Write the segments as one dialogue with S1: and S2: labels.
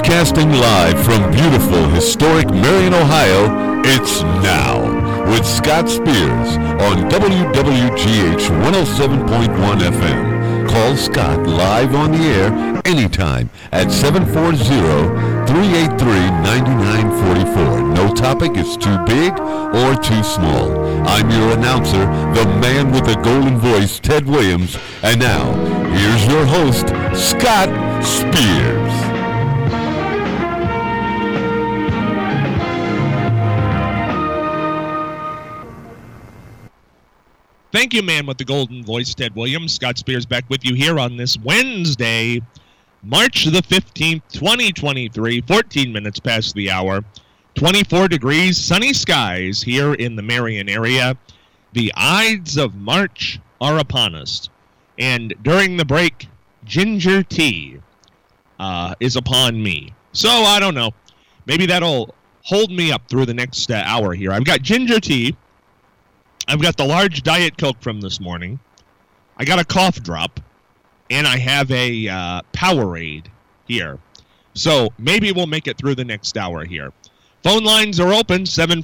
S1: Broadcasting live from beautiful, historic Marion, Ohio, it's Now with Scott Spears on WWGH 107.1 FM. Call Scott live on the air anytime at 740-383-9944. No topic is too big or too small. I'm your announcer, the man with the golden voice, Ted Williams. And now, here's your host, Scott Spears.
S2: Thank you, man with the golden voice, Ted Williams. Scott Spears back with you here on this Wednesday, March the 15th, 2023, 14 minutes past the hour, 24 degrees, sunny skies here in the Marion area. The Ides of March are upon us. And during the break, ginger tea is upon me. So, I don't know. Maybe that'll hold me up through the next hour here. I've got ginger tea. I've got the large Diet Coke from this morning. I got a cough drop. And I have a Powerade here. So maybe we'll make it through the next hour here. Phone lines are open,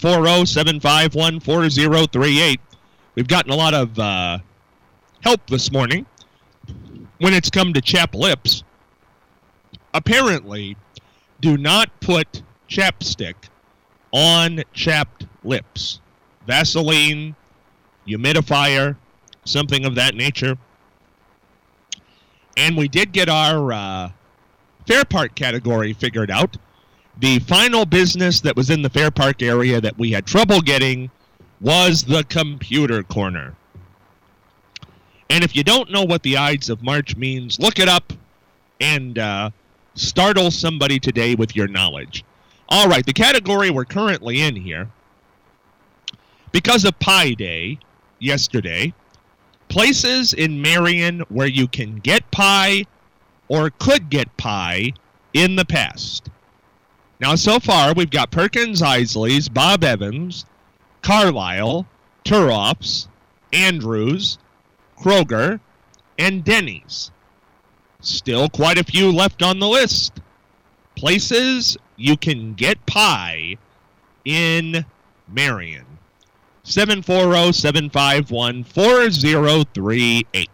S2: 740-751-4038. We've gotten a lot of help this morning when it's come to chapped lips. Apparently, do not put chapstick on chapped lips. Vaseline, humidifier, something of that nature. And we did get our Fair Park category figured out. The final business that was in the Fair Park area that we had trouble getting was the computer corner. And if you don't know what the Ides of March means, look it up and startle somebody today with your knowledge. All right, the category we're currently in here, because of Pi Day yesterday, places in Marion where you can get pie or could get pie in the past. Now, so far, we've got Perkins Isley's, Bob Evans, Carlisle, Turoff's, Andrews, Kroger, and Denny's. Still quite a few left on the list. Places you can get pie in Marion. 740-751-4038.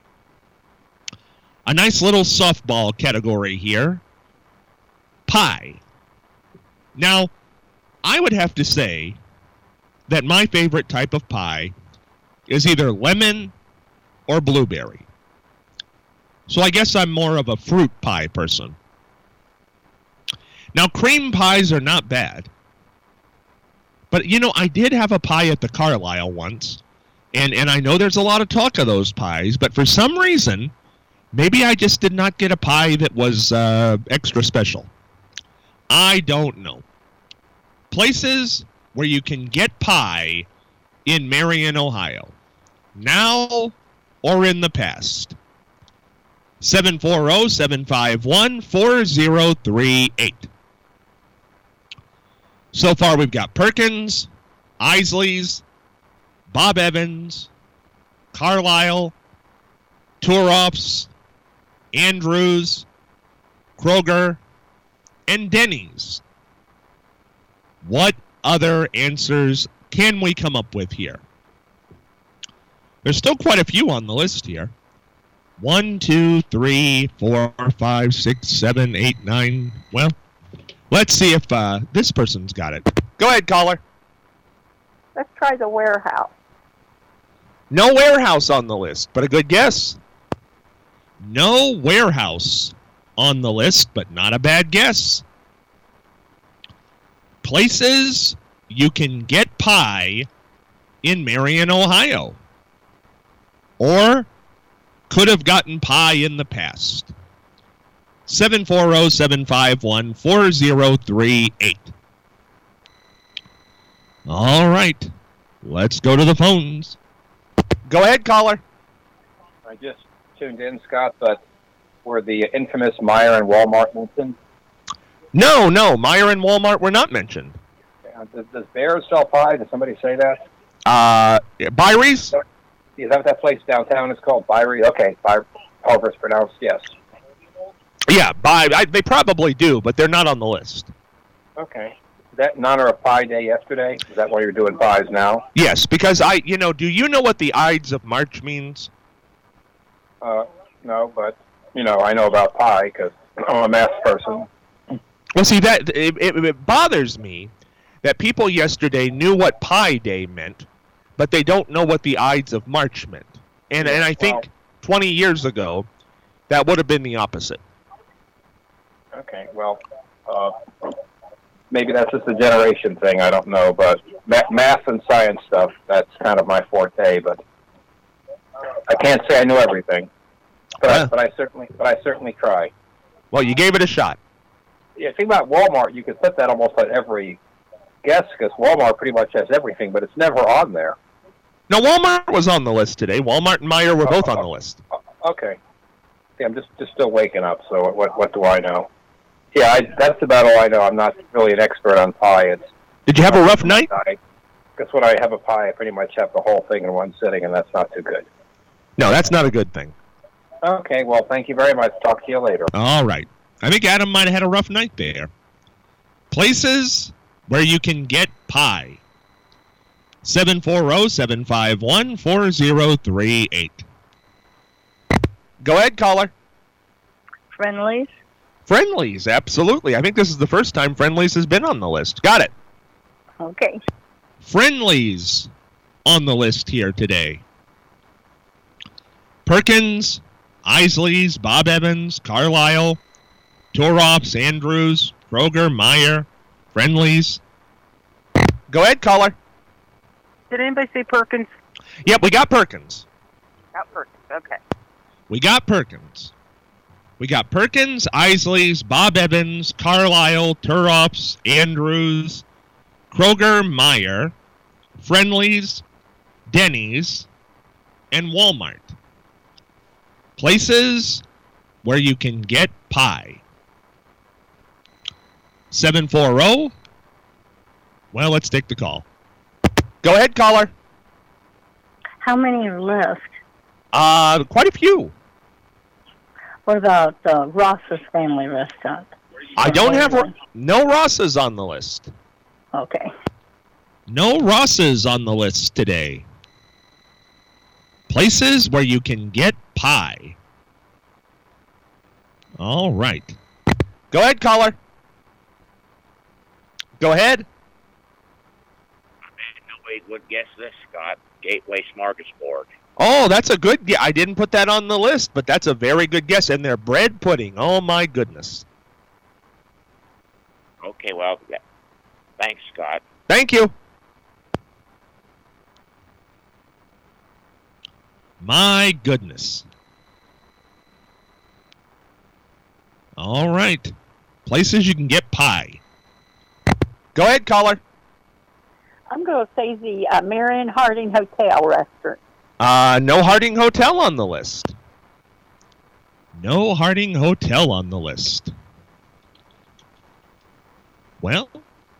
S2: A nice little softball category here. Pie. Now, I would have to say that my favorite type of pie is either lemon or blueberry. So I guess I'm more of a fruit pie person. Now, cream pies are not bad. But, you know, I did have a pie at the Carlisle once, and I know there's a lot of talk of those pies, but for some reason, maybe I just did not get a pie that was extra special. I don't know. Places where you can get pie in Marion, Ohio. Now or in the past. 740-751-4038. So far, we've got Perkins, Isley's, Bob Evans, Carlisle, Turoff's, Andrews, Kroger, and Denny's. What other answers can we come up with here? There's still quite a few on the list here. 1, 2, 3, 4, 5, 6, 7, 8, 9. Well, let's see if this person's got it. Go ahead, caller.
S3: Let's try the warehouse.
S2: No warehouse on the list, but a good guess. No warehouse on the list, but not a bad guess. Places you can get pie in Marion, Ohio. Or could have gotten pie in the past. 740-751-4038. All right. Let's go to the phones. Go ahead, caller.
S4: I just tuned in, Scott, but were the infamous Meijer and Walmart mentioned?
S2: No, Meijer and Walmart were not mentioned.
S4: Does Bears sell pie? Did somebody say that?
S2: Byries?
S4: Is that what that place downtown is called? Byrie? Okay, however it's pronounced, yes.
S2: Yeah, they probably do, but they're not on the list.
S4: Okay. That in honor of Pie Day yesterday? Is that why you're doing pies now?
S2: Yes, because do you know what the Ides of March means?
S4: No, but, I know about pie because I'm a math person.
S2: Well, see, that it bothers me that people yesterday knew what Pi Day meant, but they don't know what the Ides of March meant. And I think 20 years ago, that would have been the opposite.
S4: Okay, well, maybe that's just a generation thing. I don't know, but math and science stuff, that's kind of my forte. But I can't say I know everything. But I certainly try.
S2: Well, you gave it a shot.
S4: Yeah, think about Walmart. You could put that almost on every guess because Walmart pretty much has everything, but it's never on there.
S2: No, Walmart was on the list today. Walmart and Meijer were both on the list.
S4: Okay. See, I'm just still waking up, so what do I know? Yeah, that's about all I know. I'm not really an expert on pie.
S2: Did you have a rough night?
S4: Because when I have a pie, I pretty much have the whole thing in one sitting, and that's not too good.
S2: No, that's not a good thing.
S4: Okay, well, thank you very much. Talk to you later.
S2: All right. I think Adam might have had a rough night there. Places where you can get pie. 740-751-4038. Go ahead, caller.
S3: Friendlies?
S2: Friendlies, absolutely. I think this is the first time Friendlies has been on the list. Got it.
S3: Okay.
S2: Friendlies on the list here today. Perkins, Isley's, Bob Evans, Carlisle, Torops, Andrews, Kroger, Meijer, Friendlies. Go ahead, caller.
S3: Did anybody say Perkins?
S2: Yep, we got Perkins.
S3: Got Perkins, okay.
S2: We got Perkins. We got Perkins, Isley's, Bob Evans, Carlisle, Torops, Andrews, Kroger, Meijer, Friendlies, Denny's, and Walmart. Places where you can get pie. 740. Well, let's take the call. Go ahead, caller.
S3: How many are left?
S2: Quite a few.
S3: What about Ross's Family Restaurant?
S2: I don't have no Ross's on the list.
S3: Okay.
S2: No Ross's on the list today. Places where you can get pie. All right. Go ahead, caller. Go ahead.
S5: Nobody would guess this, Scott. Gateway Smorgasbord.
S2: Oh, that's a good guess. I didn't put that on the list, but that's a very good guess. And their bread pudding. Oh, my goodness.
S5: Okay, well, yeah. Thanks, Scott.
S2: Thank you. My goodness. All right. Places you can get pie. Go ahead, caller.
S3: I'm going to say the Marion Harding Hotel restaurant.
S2: No Harding Hotel on the list. No Harding Hotel on the list. Well,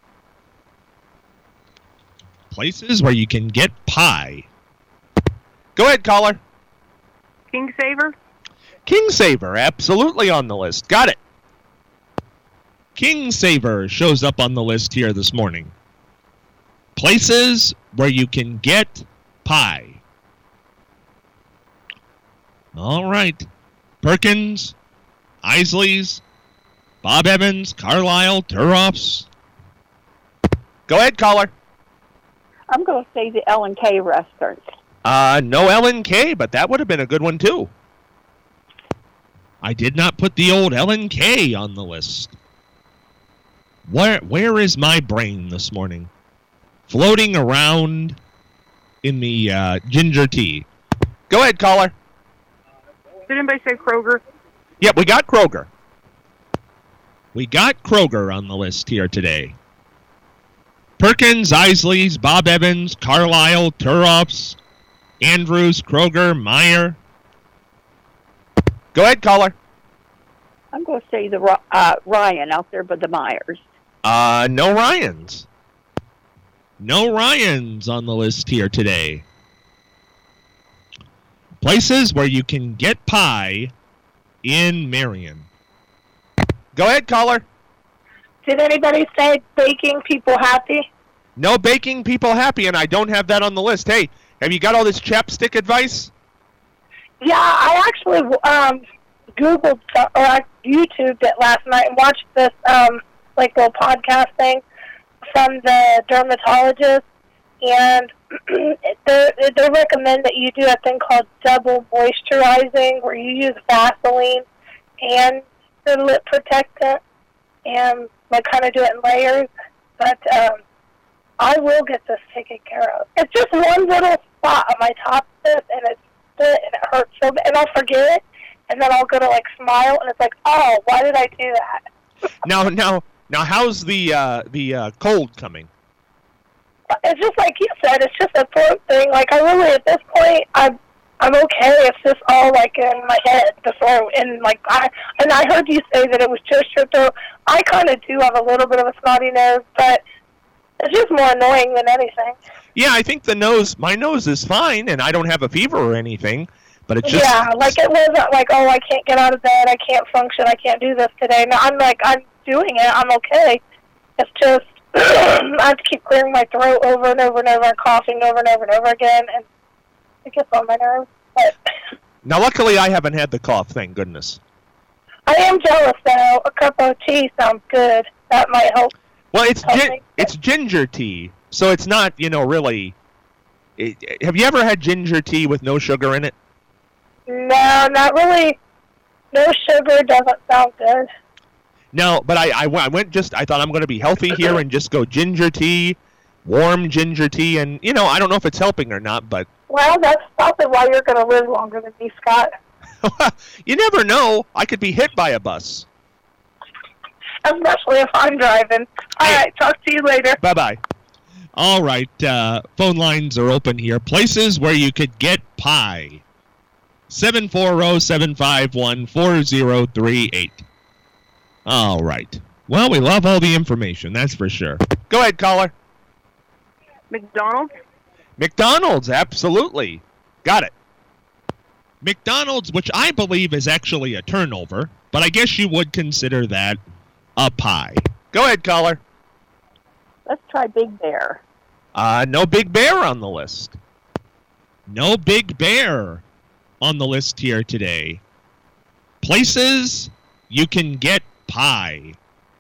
S2: places where you can get pie. Go ahead, caller.
S3: King Saver?
S2: King Saver, absolutely on the list. Got it. King Saver shows up on the list here this morning. Places where you can get pie. All right. Perkins, Isley's, Bob Evans, Carlisle, Torops. Go ahead, caller.
S3: I'm going to say the L&K restaurant.
S2: No L&K, but that would have been a good one, too. I did not put the old L&K on the list. Where is my brain this morning? Floating around in the ginger tea. Go ahead, caller.
S3: Did anybody say Kroger?
S2: Yep, we got Kroger. We got Kroger on the list here today. Perkins, Isley's, Bob Evans, Carlisle, Torops, Andrews, Kroger, Meijer. Go ahead, caller.
S3: I'm going to say the Ryan out there by the Myers.
S2: No Ryans. No Ryans on the list here today. Places where you can get pie in Marion. Go ahead, caller.
S6: Did anybody say baking people happy?
S2: No baking people happy, and I don't have that on the list. Hey, have you got all this chapstick advice?
S6: Yeah, I actually Googled or I YouTubed it last night and watched this like little podcast thing from the dermatologist, and they recommend that you do a thing called double moisturizing, where you use Vaseline and the lip protectant, and like kind of do it in layers. But I will get this taken care of. It's just one little spot on my top lip, and it's split, and it hurts so bad, and I'll forget it, and then I'll go to like smile, and it's like, oh, why did I do that?
S2: Now, how's the cold coming?
S6: It's just like you said. It's just a throat thing. Like I really, at this point, I'm okay. It's just all like in my head, the throat, and like I heard you say that it was just your throat. I kind of do have a little bit of a snotty nose, but it's just more annoying than anything.
S2: Yeah, I think my nose is fine, and I don't have a fever or anything, but it's just...
S6: Yeah, like it wasn't like, oh, I can't get out of bed, I can't function, I can't do this today. No, I'm doing it, I'm okay. It's just, I have to keep clearing my throat over and over and over, coughing over and over and over again, and it gets on my nerves. But
S2: now, luckily, I haven't had the cough, thank goodness.
S6: I am jealous, though. A cup of tea sounds good. That might help.
S2: Well, it's ginger tea, so it's not, really... have you ever had ginger tea with no sugar in it?
S6: No, not really. No sugar doesn't sound good.
S2: No, but I thought I'm going to be healthy here and just go ginger tea, warm ginger tea, and, I don't know if it's helping or not, but...
S6: Well, that's probably why you're going to live longer than me, Scott.
S2: You never know. I could be hit by a bus.
S6: Especially if I'm driving. All right, talk to you later.
S2: Bye-bye. All right, phone lines are open here. Places where you could get pie. 740-751-4038. All right. Well, we love all the information, that's for sure. Go ahead, caller.
S3: McDonald's?
S2: McDonald's, absolutely. Got it. McDonald's, which I believe is actually a turnover, but I guess you would consider that a pie. Go ahead, caller.
S3: Let's try Big Bear.
S2: No Big Bear on the list. No Big Bear on the list here today. Places you can get pie.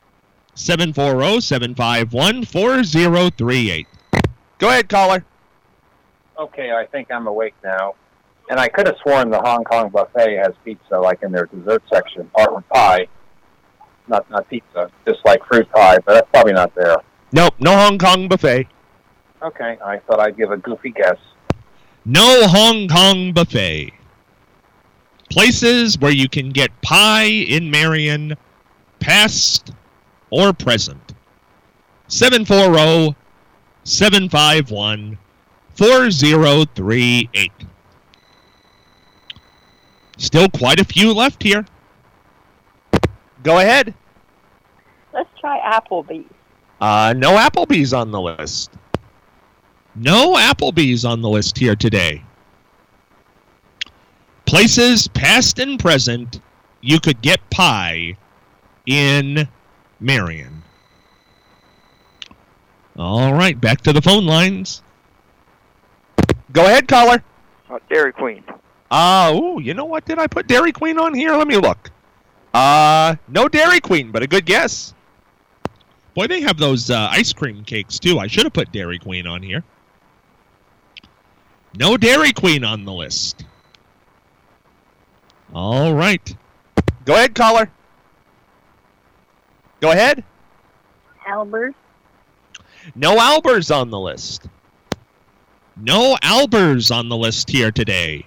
S2: 740-751-4038. Go ahead, caller.
S4: Okay, I think I'm awake now. And I could have sworn the Hong Kong buffet has pizza, like in their dessert section, or pie. Not pizza, just like fruit pie, but that's probably not there.
S2: Nope, no Hong Kong buffet.
S4: Okay, I thought I'd give a goofy guess.
S2: No Hong Kong buffet. Places where you can get pie in Marion, past or present. 740-751-4038. Still quite a few left here. Go ahead.
S3: Let's try Applebee's.
S2: No Applebee's on the list. No Applebee's on the list here today. Places, past and present, you could get pie in Marion. All right, back to the phone lines. Go ahead, caller.
S7: Dairy Queen.
S2: You know what? Did I put Dairy Queen on here? Let me look. No Dairy Queen, but a good guess. Boy, they have those ice cream cakes, too. I should have put Dairy Queen on here. No Dairy Queen on the list. All right. Go ahead, caller. Go ahead.
S3: Albers.
S2: No Albers on the list. No Albers on the list here today.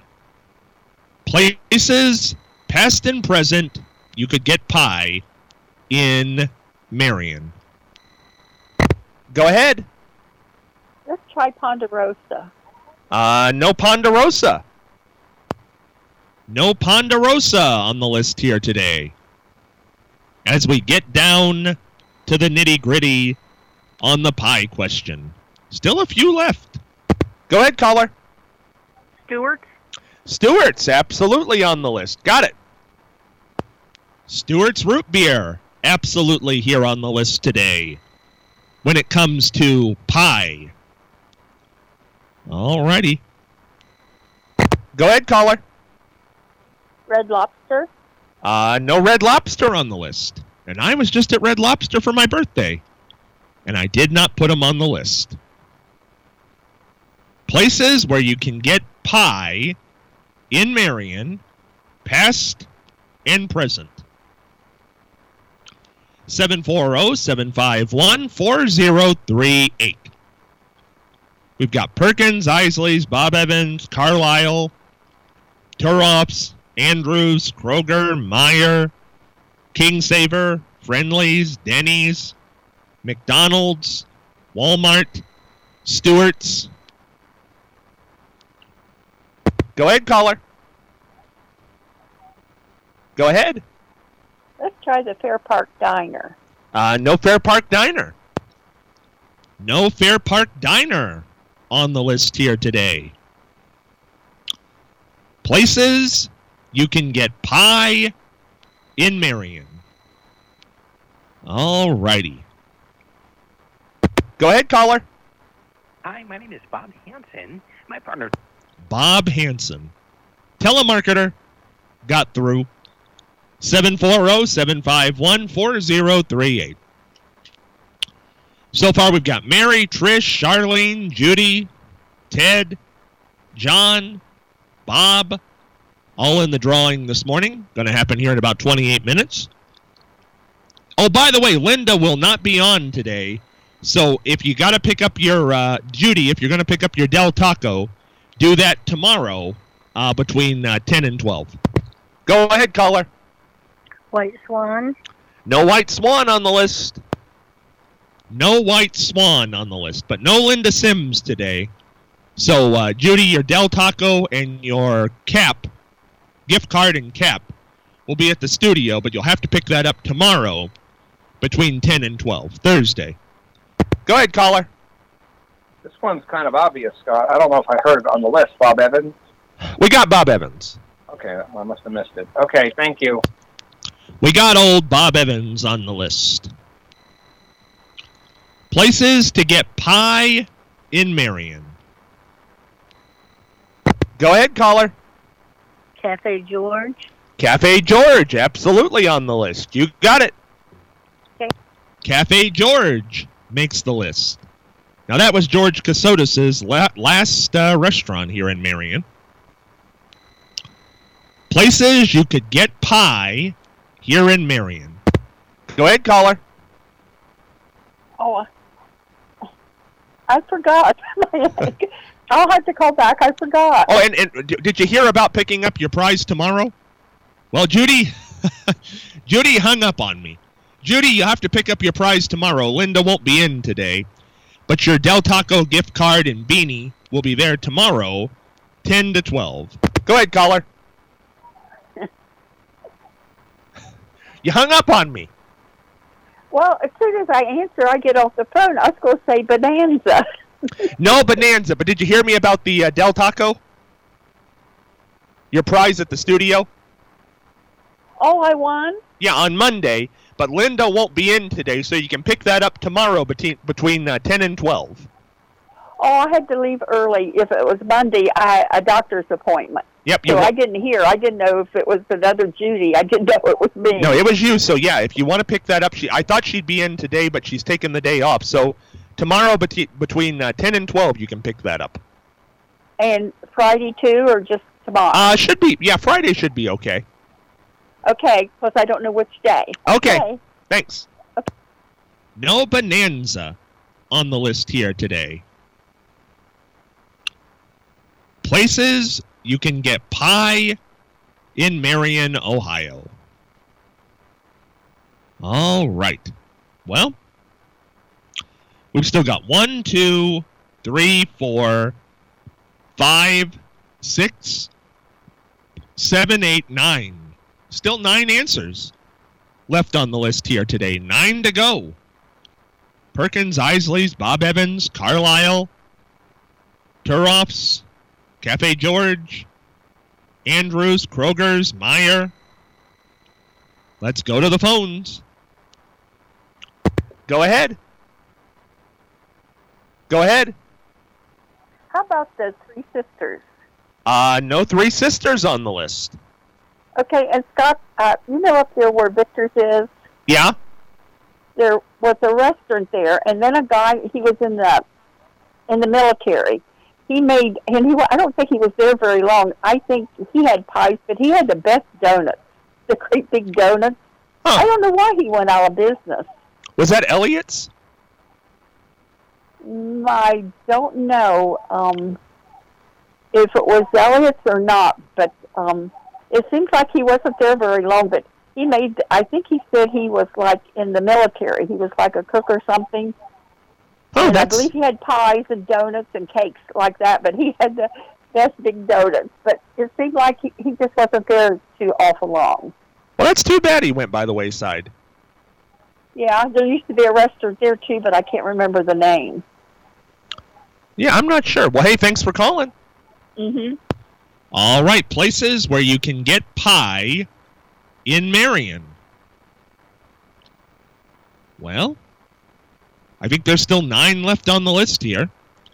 S2: Places, past and present, you could get pie in Marion. Go ahead.
S3: Let's try Ponderosa.
S2: No Ponderosa. No Ponderosa on the list here today. As we get down to the nitty-gritty on the pie question. Still a few left. Go ahead, caller.
S3: Stewart's.
S2: Stewart's, absolutely on the list. Got it. Stewart's Root Beer absolutely here on the list today when it comes to pie? All righty. Go ahead, caller.
S3: Red Lobster.
S2: No Red Lobster on the list. And I was just at Red Lobster for my birthday. And I did not put them on the list. Places where you can get pie in Marion, past and present. 740-751-4038. We've got Perkins, Isley's, Bob Evans, Carlisle, Turoff's, Andrews, Kroger, Meyer, Kingsaver, Friendly's, Denny's, McDonald's, Walmart, Stewart's. Go ahead, caller. Go ahead.
S3: Let's try the Fair Park Diner.
S2: No Fair Park Diner. No Fair Park Diner on the list here today. Places you can get pie in Marion. All righty. Go ahead, caller.
S7: Hi, my name is Bob Hansen. My partner...
S2: Bob Hansen. Telemarketer. Got through. 740-751-4038. So far, we've got Mary, Trish, Charlene, Judy, Ted, John, Bob, all in the drawing this morning. Going to happen here in about 28 minutes. Oh, by the way, Linda will not be on today. So if you got to pick up your, Judy, if you're going to pick up your Del Taco, do that tomorrow between 10 and 12. Go ahead, caller.
S6: White Swan.
S2: No White Swan on the list. No White Swan on the list, but no Linda Sims today. So, Judy, your Del Taco and your cap, gift card and cap, will be at the studio, but you'll have to pick that up tomorrow between 10 and 12, Thursday. Go ahead, caller.
S4: This one's kind of obvious, Scott. I don't know if I heard it on the list. Bob Evans?
S2: We got Bob Evans.
S4: Okay, I must have missed it. Okay, thank you.
S2: We got old Bob Evans on the list. Places to get pie in Marion. Go ahead, caller.
S6: Cafe George.
S2: Cafe George, absolutely on the list. You got it.
S6: Okay.
S2: Cafe George makes the list. Now, that was George Casotis' last restaurant here in Marion. Places you could get pie here in Marion. Go ahead, caller.
S3: Oh, I forgot. I'll have to call back. I forgot.
S2: Oh, and did you hear about picking up your prize tomorrow? Well, Judy, Judy hung up on me. Judy, you have to pick up your prize tomorrow. Linda won't be in today. But your Del Taco gift card and beanie will be there tomorrow, 10 to 12. Go ahead, caller. You hung up on me.
S3: Well, as soon as I answer, I get off the phone. I was going to say Bonanza.
S2: No Bonanza, but did you hear me about the Del Taco? Your prize at the studio?
S3: Oh, I won?
S2: Yeah, on Monday. But Linda won't be in today, so you can pick that up tomorrow between 10 and 12.
S3: Oh, I had to leave early. If it was Monday, a doctor's appointment.
S2: Yep.
S3: So I didn't hear. I didn't know if it was another Judy. I didn't know it was me.
S2: No, it was you. So, yeah, if you want to pick that up, I thought she'd be in today, but she's taken the day off. So tomorrow between 10 and 12, you can pick that up.
S3: And Friday, too, or just tomorrow?
S2: Should be. Yeah, Friday should be okay.
S3: Okay, because I don't know which day.
S2: Okay. Thanks.
S3: Okay.
S2: No Bonanza on the list here today. Places you can get pie in Marion, Ohio. All right. Well, we've still got 1, 2, 3, 4, 5, 6, 7, 8, 9. Still 9 answers left on the list here today. 9 to go. Perkins, Isley's, Bob Evans, Carlisle, Turoff's, Cafe George, Andrews, Kroger's, Meyer. Let's go to the phones. Go ahead. Go ahead.
S3: How about the Three Sisters?
S2: No Three Sisters on the list.
S3: Okay, and Scott, you know up there where Victor's is?
S2: Yeah?
S3: There was a restaurant there, and then a guy, he was in the military. I don't think he was there very long. I think he had pies, but he had the best donuts, the great big donuts.
S2: Huh.
S3: I don't know why he went out of business.
S2: Was that Elliot's?
S3: I don't know if it was Elliot's or not, but it seems like he wasn't there very long, but I think he said he was like in the military. He was like a cook or something.
S2: Oh,
S3: and I believe he had pies and donuts and cakes like that, but he had the best big donuts. But it seemed like he just wasn't there too awful long.
S2: Well, that's too bad he went by the wayside.
S3: Yeah, there used to be a restaurant there too, but I can't remember the name.
S2: Yeah, I'm not sure. Well, hey, thanks for calling.
S3: Mm-hmm.
S2: All right, places where you can get pie in Marion. Well, I think there's still 9 left on the list here.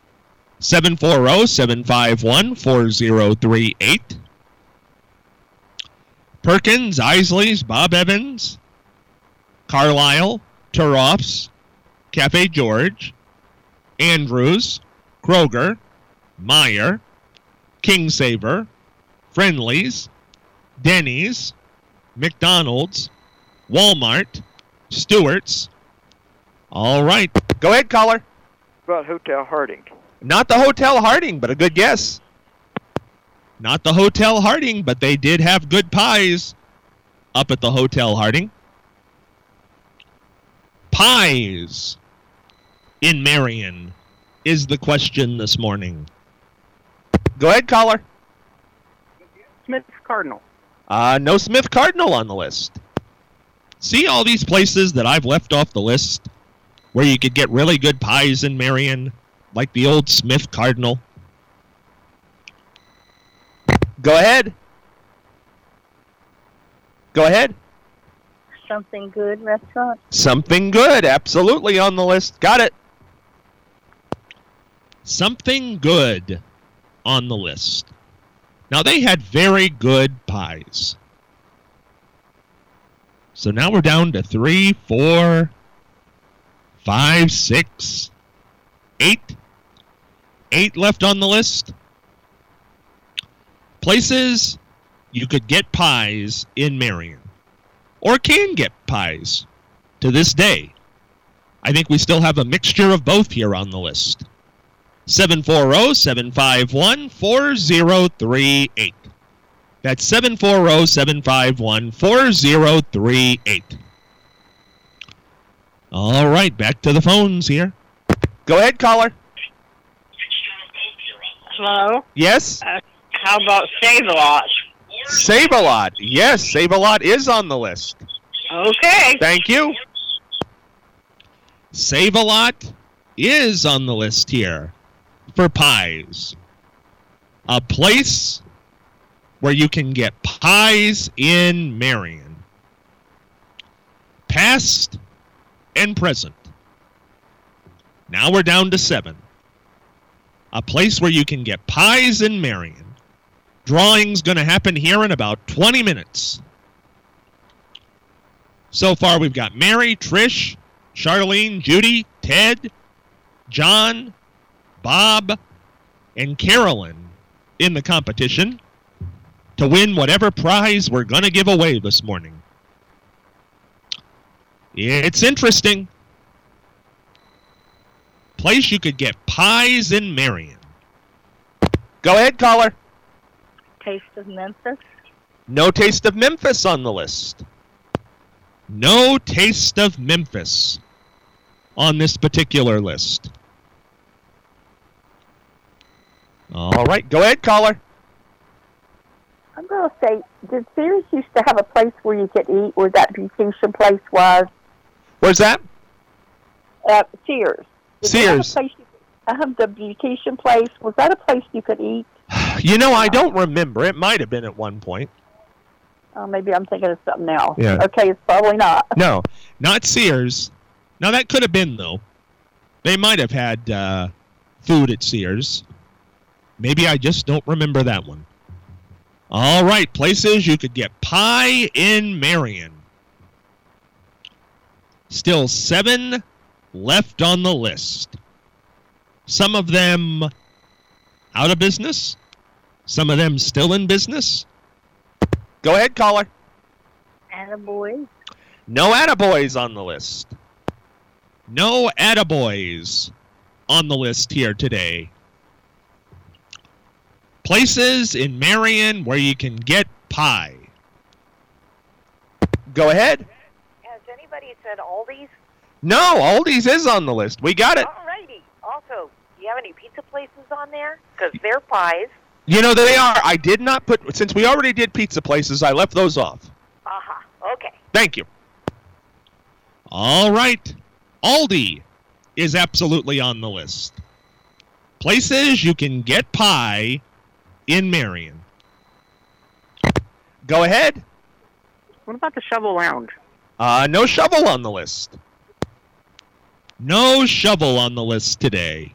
S2: 740-751-4038. Perkins, Isley's, Bob Evans, Carlisle, Turoff's, Cafe George, Andrews, Kroger, Meyer, Kingsaver, Friendly's, Denny's, McDonald's, Walmart, Stewart's. All right. Go ahead, caller.
S8: About Hotel Harding.
S2: Not the Hotel Harding, but a good guess. Not the Hotel Harding, but they did have good pies up at the Hotel Harding. Pies in Marion is the question this morning. Go ahead, caller.
S8: Smith Cardinal.
S2: No Smith Cardinal on the list. See all these places that I've left off the list where you could get really good pies in Marion, like the old Smith Cardinal? Go ahead. Go ahead.
S3: Something Good restaurant?
S2: Something Good, absolutely on the list. Got it. Something Good on the list. Now, they had very good pies. So now we're down to 3, 4, 5, 6, 8. 8 left on the list. Places you could get pies in Marion. Or can get pies to this day. I think we still have a mixture of both here on the list. 740-751-4038. That's 740-751-4038. All right, back to the phones here. Go ahead, caller.
S6: Hello?
S2: Yes?
S6: How about Save-A-Lot?
S2: Save-A-Lot. Yes, Save-A-Lot is on the list.
S6: Okay.
S2: Thank you. Save-A-Lot is on the list here for pies. A place where you can get pies in Marion. Past and present. Now we're down to 7. A place where you can get pies in Marion. Drawing's going to happen here in about 20 minutes. So far we've got Mary, Trish, Charlene, Judy, Ted, John, Bob, and Carolyn in the competition to win whatever prize we're going to give away this morning. It's interesting. Place you could get pies in Marion. Go ahead, caller.
S3: Taste of Memphis?
S2: No Taste of Memphis on the list. No Taste of Memphis on this particular list. All right, go ahead, caller.
S3: I'm going to say, did Sears used to have a place where you could eat where that beautician place was?
S2: Where's that?
S3: Sears.
S2: Sears.
S3: The beautician place, was that a place you could eat?
S2: You know, I don't remember. It might have been at one point.
S3: Maybe I'm thinking of something else.
S2: Yeah.
S3: Okay, it's probably not.
S2: No, not Sears. Now, that could have been, though. They might have had food at Sears. Maybe I just don't remember that one. All right, places you could get pie in Marion. Still 7 left on the list. Some of them out of business. Some of them still in business. Go ahead, caller.
S6: Attaboy.
S2: No attaboys on the list. No attaboys on the list here today. Places in Marion where you can get pie. Go ahead.
S9: Has anybody said Aldi's?
S2: No, Aldi's is on the list. We got it.
S9: Alrighty. Also, do you have any pizza places on there? Because they're pies.
S2: You know, they are. I did not put, since we already did pizza places, I left those off.
S9: Okay.
S2: Thank you. All right. Aldi is absolutely on the list. Places you can get pie in Marion. Go ahead.
S8: What about the Shovel Lounge?
S2: No shovel on the list. No shovel on the list today.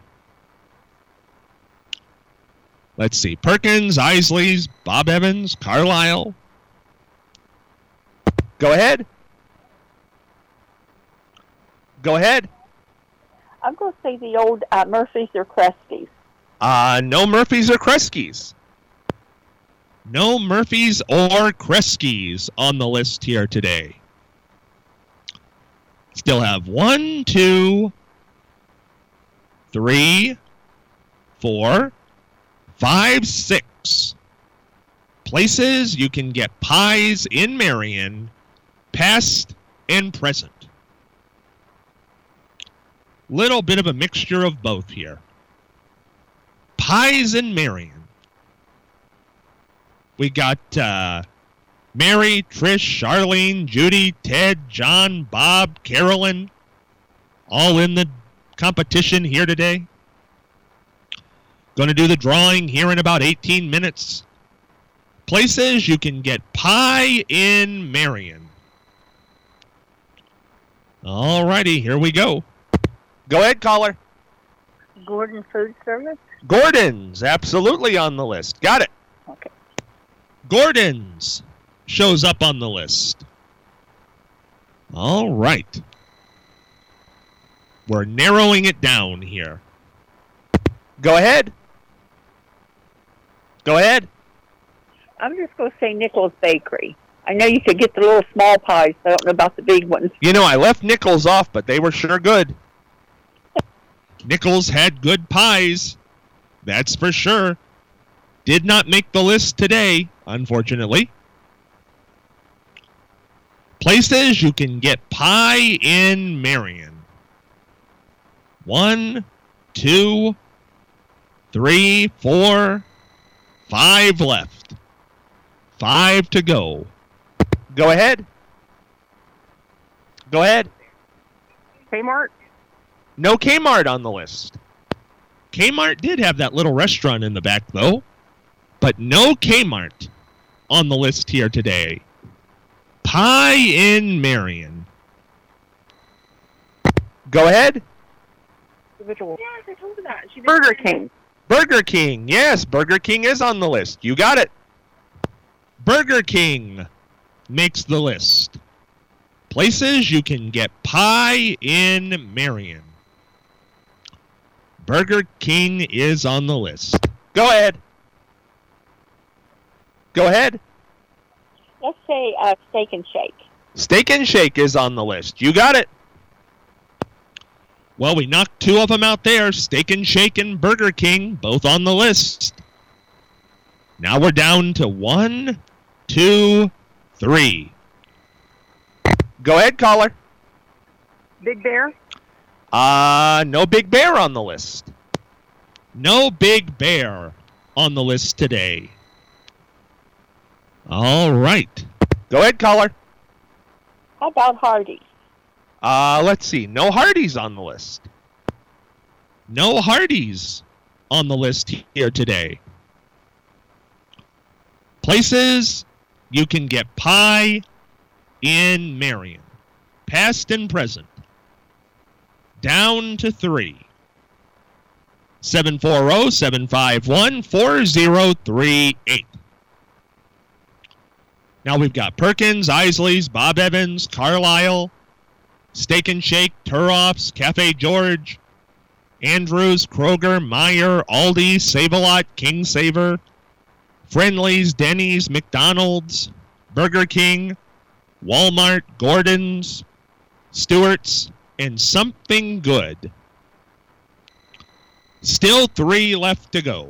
S2: Let's see. Perkins, Isley's, Bob Evans, Carlisle. Go ahead. Go ahead.
S3: I'm going to say the old Murphy's or Kresge's.
S2: No Murphy's or Kresge's. No Murphy's or Kresge's on the list here today. Still have 1, 2, 3, 4, 5, 6 places you can get pies in Marion, past and present. Little bit of a mixture of both here. Pies in Marion. We got Mary, Trish, Charlene, Judy, Ted, John, Bob, Carolyn, all in the competition here today. Going to do the drawing here in about 18 minutes. Places you can get pie in Marion. All righty, here we go. Go ahead, caller.
S6: Gordon Food Service.
S2: Gordon's, absolutely on the list. Got it.
S6: Okay.
S2: Gordon's shows up on the list. All right. We're narrowing it down here. Go ahead. Go ahead.
S3: I'm just going to say Nichols Bakery. I know you could get the little small pies. I don't know about the big ones.
S2: You know, I left Nichols off, but they were sure good. Nichols had good pies. That's for sure. Did not make the list today, unfortunately. Places you can get pie in Marion. 1, 2, 3, 4, 5 left. 5 to go. Go ahead. Go ahead.
S8: Kmart?
S2: No Kmart on the list. Kmart did have that little restaurant in the back, though. But no Kmart on the list here today. Pie in Marion. Go ahead.
S8: Individual.
S6: Yes, I told her that.
S8: Burger King.
S2: Burger King. Yes, Burger King is on the list. You got it. Burger King makes the list. Places you can get pie in Marion. Burger King is on the list. Go ahead. Go ahead.
S3: Let's say Steak and Shake.
S2: Steak and Shake is on the list. You got it. Well, we knocked 2 of them out there. Steak and Shake and Burger King, both on the list. Now we're down to 1, 2, 3. Go ahead, caller.
S8: Big Bear?
S2: No Big Bear on the list. No Big Bear on the list today. All right. Go ahead, caller.
S3: How about Hardee's?
S2: Let's see. No Hardee's on the list. No Hardee's on the list here today. Places you can get pie in Marion. Past and present. down to 3. 740-751-4038. Now we've got Perkins, Isley's, Bob Evans, Carlisle, Steak and Shake, Turoff's, Cafe George, Andrews, Kroger, Meijer, Aldi, Save-A-Lot, King Saver, Friendly's, Denny's, McDonald's, Burger King, Walmart, Gordon's, Stewart's, and Something Good. Still 3 left to go.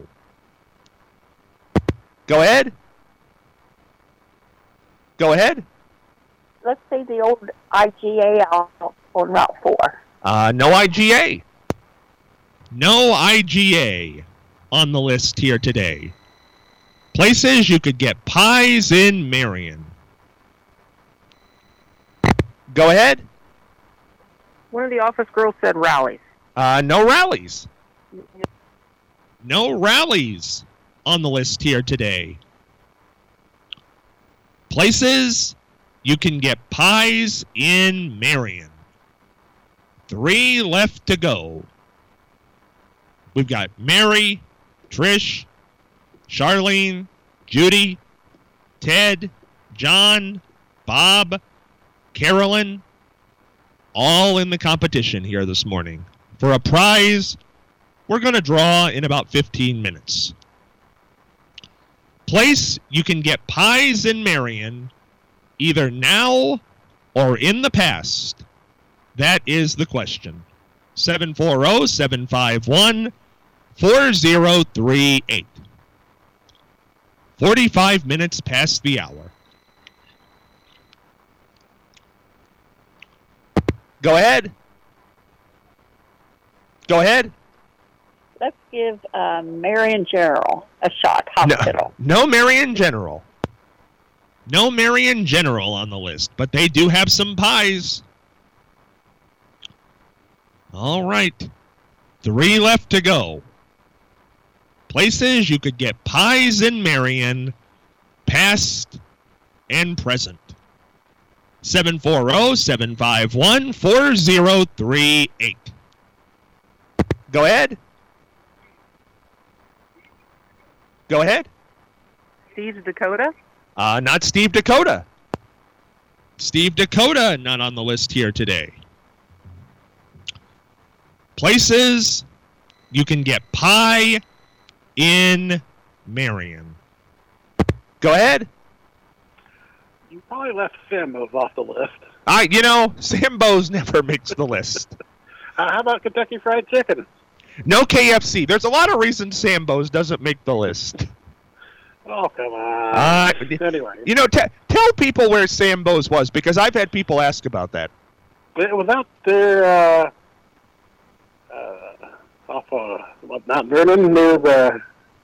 S2: Go ahead. Go ahead.
S3: Let's say the old IGA on Route 4.
S2: No IGA. No IGA on the list here today. Places you could get pies in Marion. Go ahead.
S8: One of the office girls said rallies.
S2: No rallies. No rallies on the list here today. Places you can get pies in Marion. 3 left to go. We've got Mary, Trish, Charlene, Judy, Ted, John, Bob, Carolyn, all in the competition here this morning for a prize we're going to draw in about 15 minutes. Place you can get pies in Marion either now or in the past. That is the question. 740-751-4038. 45 minutes past the hour. Go ahead. Go ahead.
S3: Let's give Marion General a shot. Hospital.
S2: No Marion General. No Marion General on the list, but they do have some pies. All right. 3 left to go. Places you could get pies in Marion, past and present. 740-751-4038. Go ahead. Go ahead.
S8: Steve Dakota?
S2: Not Steve Dakota. Steve Dakota not on the list here today. Places you can get pie in Marion. Go ahead.
S10: You probably left Sambo's off the list.
S2: Sambo's never makes the list.
S10: How about Kentucky Fried Chicken?
S2: No KFC. There's a lot of reasons Sambo's doesn't make the list.
S10: Oh, come on. Anyway.
S2: Tell people where Sambo's was, because I've had people ask about that.
S10: It was out there off Mount Vernon near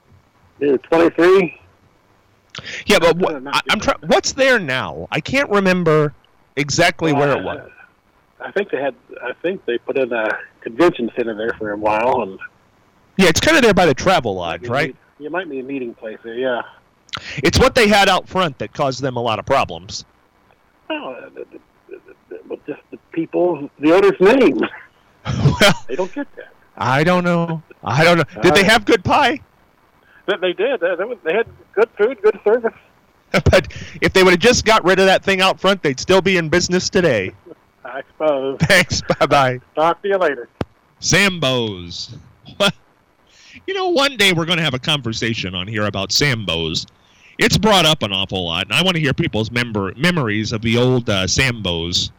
S10: 23.
S2: Yeah, but what's there now? I can't remember exactly where it was.
S10: I think they put in a convention center there for a while, and
S2: yeah, it's kind of there by the Travel Lodge, right?
S10: It might be a meeting place there, yeah.
S2: It's what they had out front that caused them a lot of problems.
S10: Well, just the people, the owner's name.
S2: Well,
S10: they don't get that.
S2: I don't know. Did they have good pie?
S10: They did. They had good food, good service.
S2: But if they would have just got rid of that thing out front, they'd still be in business today.
S10: I suppose.
S2: Thanks. Bye-bye.
S10: Talk to you later.
S2: Sambo's. One day we're going to have a conversation on here about Sambo's. It's brought up an awful lot, and I want to hear people's memories of the old Sambo's.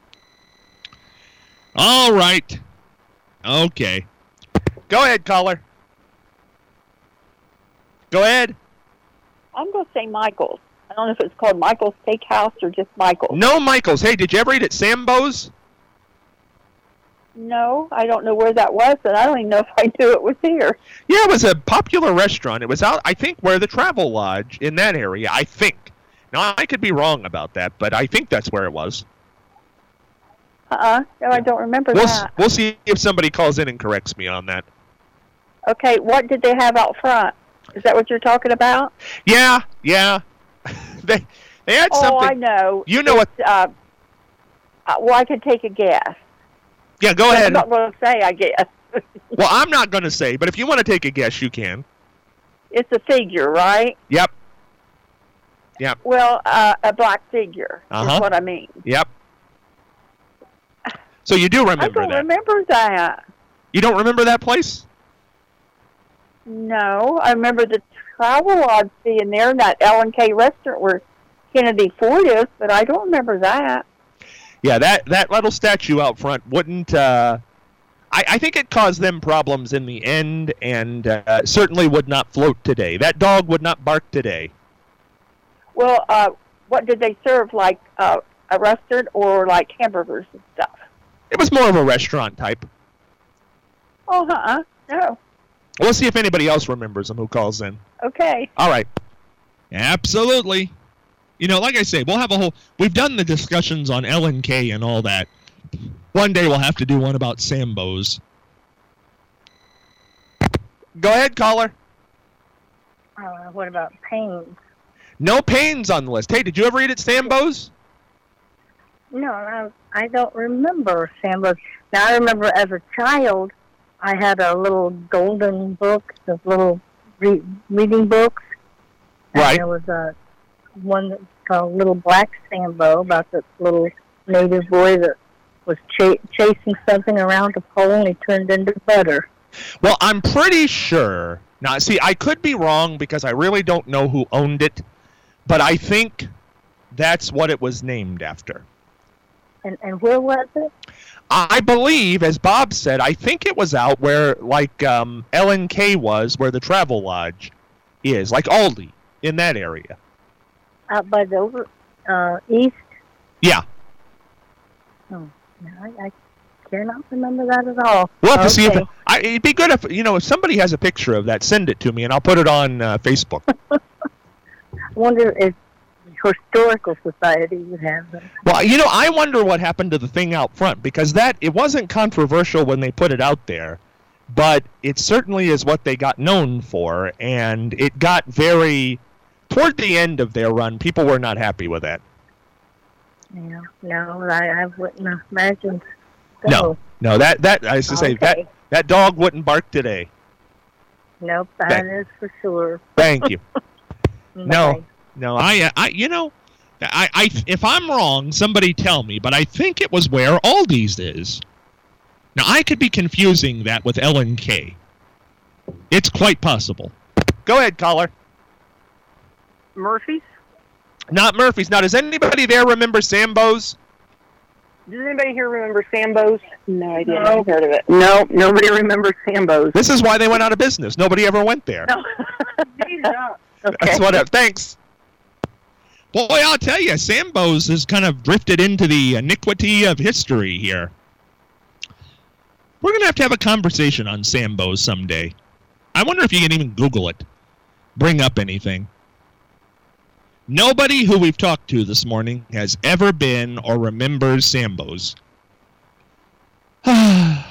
S2: All right. Okay. Go ahead, caller. Go ahead.
S3: I'm going to say Michael's. I don't know if it's called Michael's Steakhouse or just Michael's.
S2: No, Michael's. Hey, did you ever eat at Sambo's?
S3: No, I don't know where that was, and I don't even know if I knew it was here.
S2: Yeah, it was a popular restaurant. It was out, I think, where the Travel Lodge in that area, I think. Now, I could be wrong about that, but I think that's where it was.
S3: No, I don't remember that.
S2: We'll see if somebody calls in and corrects me on that.
S3: Okay, what did they have out front? Is that what you're talking about?
S2: Yeah. they had something.
S3: Oh, I know.
S2: You know what?
S3: Well, I could take a guess.
S2: Yeah, go ahead.
S3: I'm not going to say, I guess.
S2: Well, I'm not going to say, but if you want to take a guess, you can.
S3: It's a figure, right?
S2: Yep. Yep.
S3: Well, a black figure is what I mean.
S2: Yep. So you do remember that?
S3: I don't remember that.
S2: You don't remember that place?
S3: No, I remember the travel lodge being there and that L&K restaurant where Kennedy Ford is, but I don't remember that.
S2: Yeah, that little statue out front wouldn't... I think it caused them problems in the end, and certainly would not float today. That dog would not bark today.
S3: Well, what did they serve, like a restaurant or like hamburgers and stuff?
S2: It was more of a restaurant type.
S3: Oh, no.
S2: We'll see if anybody else remembers them who calls in.
S3: Okay.
S2: All right. Absolutely. You know, like I say, we've done the discussions on L&K and all that. One day we'll have to do one about Sambo's. Go ahead, caller.
S6: What about Payne's?
S2: No Payne's on the list. Hey, did you ever eat at Sambo's?
S6: No, I don't remember Sambo's. Now, I remember as a child, I had a little golden book, the little reading books.
S2: Right.
S6: And there was one that's called Little Black Sambo, about this little native boy that was chasing something around a pole and he turned into butter.
S2: Well, I'm pretty sure. Now, see, I could be wrong because I really don't know who owned it, but I think that's what it was named after.
S6: And where was it?
S2: I believe, as Bob said, I think it was out where, like, L&K was, where the Travel Lodge is, like Aldi, in that area.
S6: Out by the east?
S2: Yeah.
S6: Oh, no, I cannot remember that at all.
S2: We'll have to see if it'd be good if somebody has a picture of that, send it to me, and I'll put it on Facebook.
S6: I wonder if Historical Society would have them.
S2: Well, I wonder what happened to the thing out front, because it wasn't controversial when they put it out there, but it certainly is what they got known for, and it got toward the end of their run, people were not happy with that.
S6: Yeah, no, I wouldn't imagine so.
S2: No, that I used to say, that dog wouldn't bark today.
S6: Nope, that is for sure.
S2: Thank you. No, I if I'm wrong, somebody tell me, but I think it was where Aldi's is. Now, I could be confusing that with L&K. It's quite possible. Go ahead, caller.
S8: Murphy's?
S2: Not Murphy's. Now, does anybody there remember Sambo's?
S8: Does anybody here remember Sambo's?
S3: No idea.
S8: No.
S3: I've heard of it.
S8: No, nobody remembers Sambo's.
S2: This is why they went out of business. Nobody ever went there.
S8: No. Okay.
S2: That's what. Thanks. Boy, I'll tell you, Sambo's has kind of drifted into the iniquity of history here. We're going to have a conversation on Sambo's someday. I wonder if you can even Google it. Bring up anything. Nobody who we've talked to this morning has ever been or remembers Sambo's. I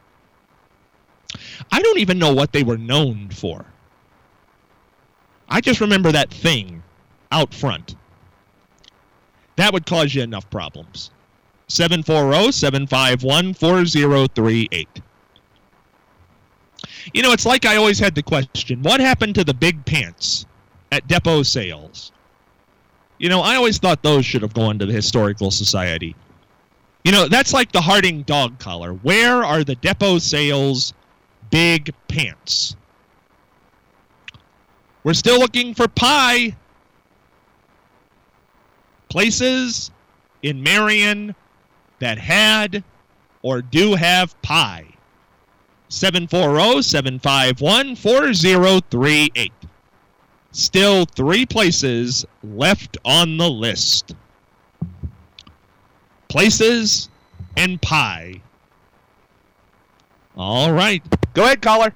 S2: don't even know what they were known for. I just remember that thing out front. That would cause you enough problems. 740-751-4038. It's like I always had the question, what happened to the big pants at depot sales? I always thought those should have gone to the Historical Society. That's like the Harding dog collar. Where are the depot sales big pants? We're still looking for pie. Places in Marion that had or do have pie. 740-751-4038. Still 3 places left on the list. Places and pie. All right. Go ahead, caller.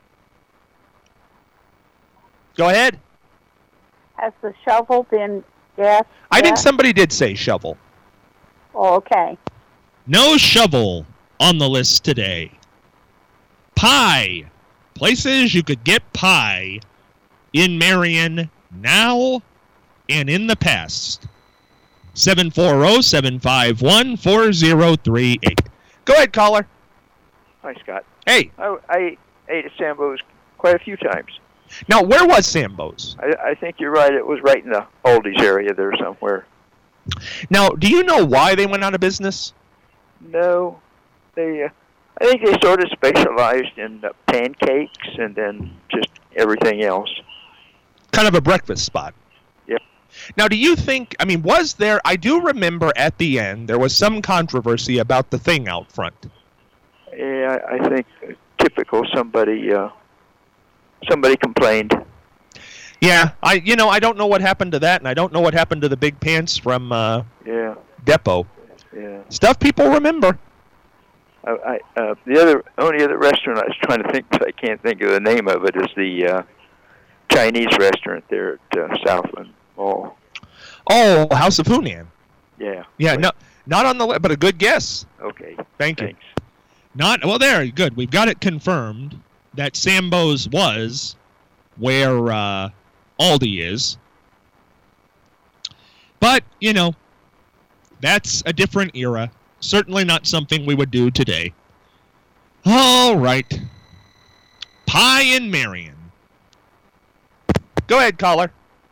S2: Go ahead.
S3: Has the shovel been guessed?
S2: I think somebody did say shovel.
S3: Oh, okay.
S2: No shovel on the list today. Pie. Places you could get pie in Marion now and in the past. 740-751-4038. Go ahead, caller.
S11: Hi, Scott.
S2: Hey.
S11: I ate at Sambo's quite a few times.
S2: Now, where was Sambo's?
S11: I think you're right. It was right in the oldies area there somewhere.
S2: Now, do you know why they went out of business?
S11: No. I think they sort of specialized in pancakes and then just everything else.
S2: Kind of a breakfast spot.
S11: Yep.
S2: Now, do you think, was there, I do remember at the end, there was some controversy about the thing out front.
S11: Yeah, I think typical somebody complained.
S2: Yeah, I don't know what happened to that, and I don't know what happened to the big pants from Depot.
S11: Yeah.
S2: Stuff people remember.
S11: The only other restaurant I was trying to think, but I can't think of the name of it, is the Chinese restaurant there at Southland Mall.
S2: Oh, House of Hunan.
S11: Yeah.
S2: Yeah, no, not on the list, but a good guess.
S11: Okay.
S2: Thanks.
S11: You.
S2: There, good. We've got it confirmed that Sambo's was where Aldi is. But, that's a different era. Certainly not something we would do today. All right. Pie in Marion. Go ahead, caller.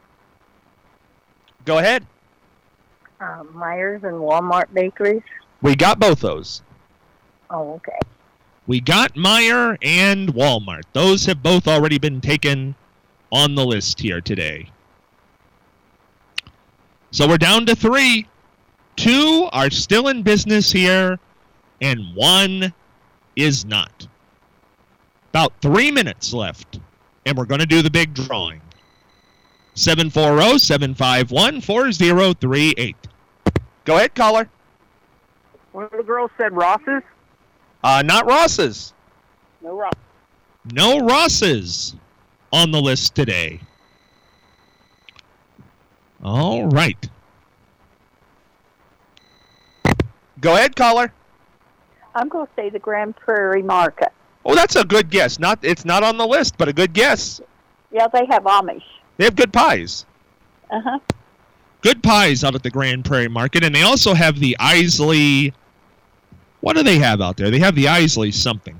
S2: Go ahead.
S12: Myers and Walmart bakeries.
S2: We got both those.
S12: Oh, okay.
S2: We got Meijer and Walmart. Those have both already been taken on the list here today. So we're down to 3. 2 are still in business here, and 1 is not. About 3 minutes left, and we're going to do the big drawing. 740-751-4038. Go ahead, caller.
S8: One of the girls said Ross's.
S2: Not Ross's.
S8: No Ross.
S2: No Ross's on the list today. All right. Go ahead, caller.
S3: I'm going to say the Grand Prairie Market.
S2: Oh, that's a good guess. It's not on the list, but a good guess.
S3: Yeah, they have Amish.
S2: They have good pies.
S3: Uh-huh.
S2: Good pies out at the Grand Prairie Market, and they also have the Isley. What do they have out there? They have the Isley something.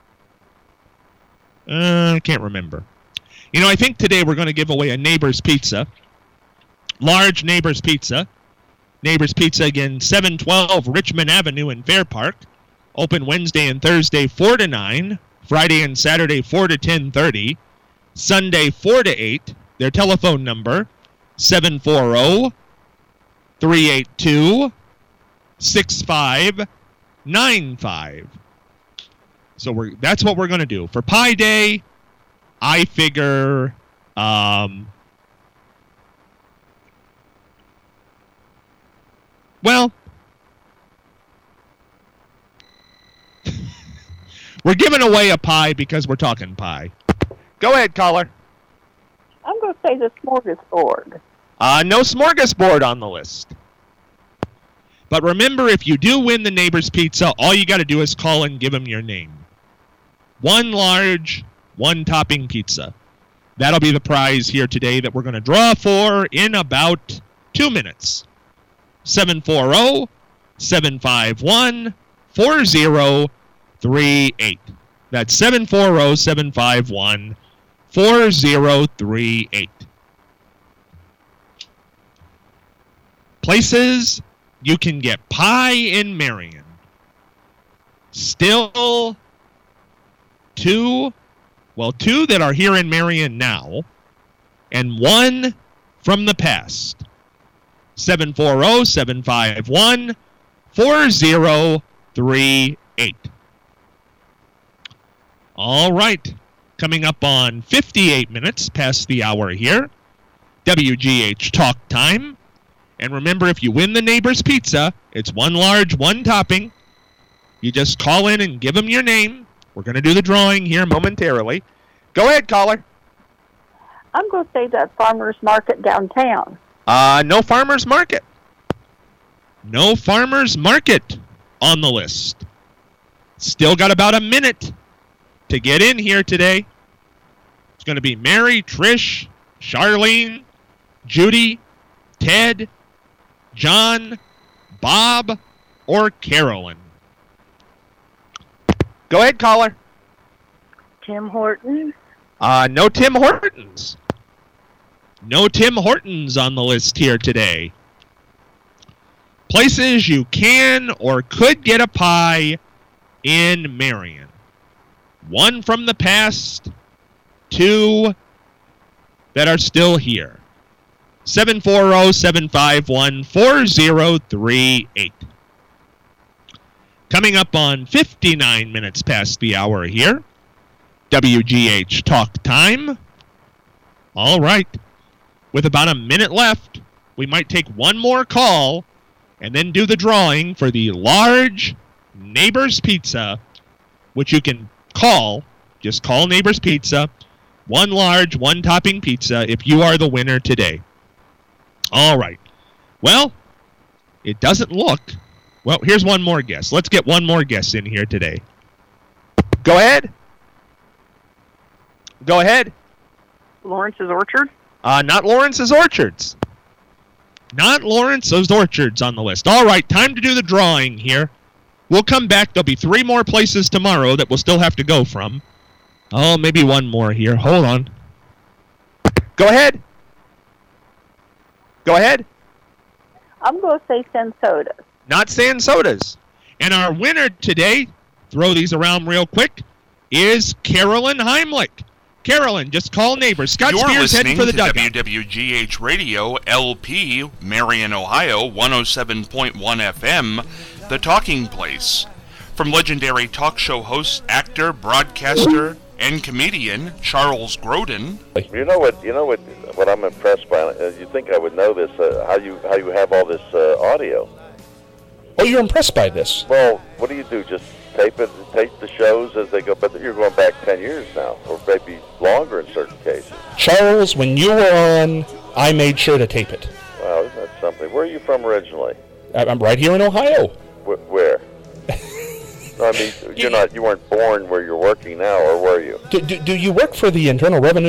S2: I can't remember. I think today we're going to give away a Neighbor's Pizza. Large Neighbor's Pizza. Neighbor's Pizza, again, 712 Richmond Avenue in Fair Park. Open Wednesday and Thursday 4 to 9. Friday and Saturday 4 to 10:30. Sunday 4 to 8. Their telephone number, 740-382-6595. So that's what we're going to do. For Pie Day, I figure... Well, we're giving away a pie because we're talking pie. Go ahead, caller.
S3: I'm going to say the smorgasbord.
S2: No smorgasbord on the list. But remember, if you do win the Neighbor's Pizza, all you got to do is call and give them your name. 1 large, 1 topping pizza. That'll be the prize here today that we're going to draw for in about 2 minutes. 740-751-4038. That's 740-751-4038. Places you can get pie in Marion. Still 2 that are here in Marion now, and 1 from the past. 740-751-4038. All right. Coming up on 58 minutes past the hour here. WGH Talk Time. And remember, if you win the Neighbor's Pizza, it's 1 large, 1 topping. You just call in and give them your name. We're going to do the drawing here momentarily. Go ahead, caller.
S3: I'm going to say that farmer's market downtown.
S2: No farmer's market. No farmer's market on the list. Still got about a minute to get in here today. It's going to be Mary, Trish, Charlene, Judy, Ted, John, Bob, or Carolyn. Go ahead, caller.
S12: Tim Hortons.
S2: No Tim Hortons. No Tim Hortons on the list here today. Places you can or could get a pie in Marion. 1 from the past, 2 that are still here. 740-751-4038. Coming up on 59 minutes past the hour here. WGH Talk Time. All right. With about a minute left, we might take one more call and then do the drawing for the large Neighbors Pizza, which you can call. Just call Neighbors Pizza. 1 large, 1 topping pizza if you are the winner today. All right. Well, it doesn't look. Well, here's one more guess. Let's get one more guess in here today. Go ahead. Go ahead.
S8: Lawrence's Orchard?
S2: Not Lawrence's Orchards. Not Lawrence's Orchards on the list. All right, time to do the drawing here. We'll come back. There'll be 3 more places tomorrow that we'll still have to go from. Oh, maybe 1 more here. Hold on. Go ahead. Go ahead.
S3: I'm going to say Sansodas.
S2: Not Sansodas. And our winner today, throw these around real quick, is Carolyn Heimlich. Carolyn, just call Neighbors. Scott Spears heading for the dugout.
S13: WWGH Radio, LP, Marion, Ohio, 107.1 FM, The Talking Place. From legendary talk show host, actor, broadcaster, and comedian Charles Grodin.
S14: You know what I'm impressed by. You think I would know this? How you have all this audio?
S15: Oh, you're impressed by this?
S14: Well, what do you do? Just tape the shows as they go. But you're going back 10 years now, or maybe longer in certain cases.
S15: Charles, when you were on, I made sure to tape it.
S14: Wow, isn't that something? Where are you from originally?
S15: I'm right here in Ohio.
S14: Where? No, I mean, you weren't born where you're working now, or were you?
S15: Do you work for the Internal Revenue